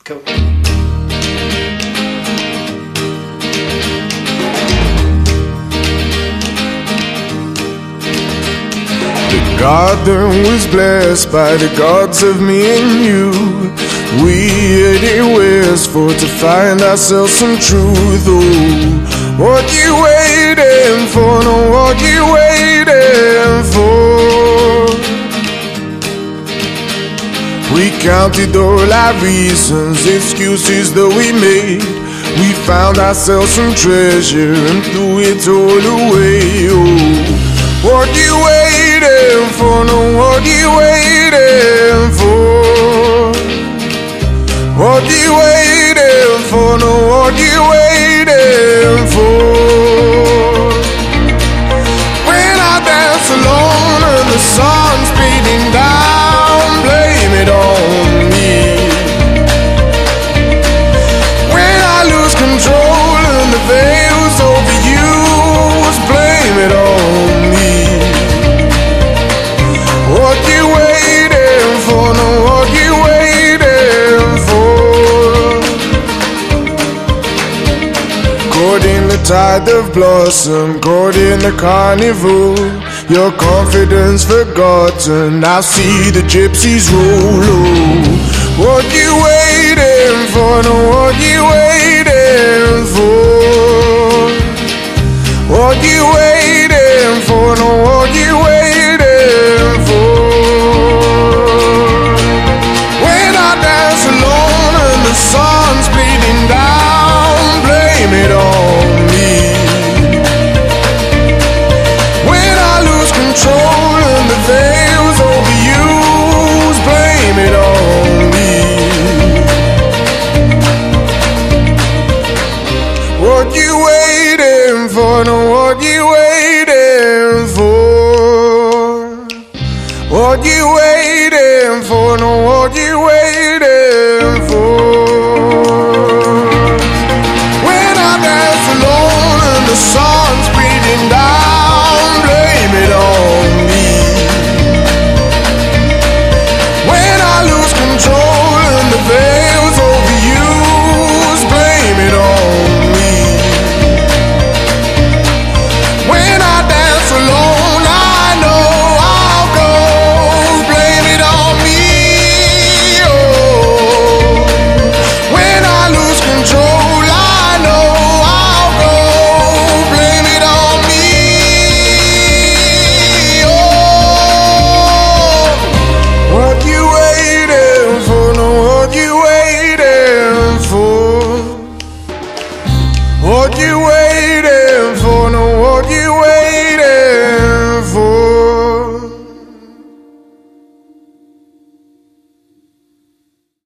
Cool. The garden was blessed by the gods of me and you. We headed west for to find ourselves some truth. Oh, what you waiting for? No, what you waiting for? We counted all our reasons, excuses that we made. We found ourselves some treasure and threw it all away. Oh, what you waiting for? No, what you waiting for? What you waiting for? No, what you waiting for? When I dance alone and the sun's beating down, blame it on me. When I lose control and the veil's overused, blame it on me. What you waiting for? No, what you waiting for? Caught in the tide of blossom, caught in the carnival. Your confidence forgotten, I see the gypsies roll. Oh, what you waiting for? No, what you waiting for? What you waiting for? No, what you waiting for? When I dance alone and the sun's bleeding down, blame it on me. When I lose control and the veil's overused, blame it on me. What you waiting for? No, what you waiting for? What you waiting for? No, what you waiting for? When I dance alone and the sun's beating down, blame it on me. When I lose control and the veil's overused, blame it on me. When I dance alone, I know I'll go, blame it on me. Oh, when I lose control, I know I'll go, blame it on me. Oh, what you waiting for? No, what you waiting for? What you waiting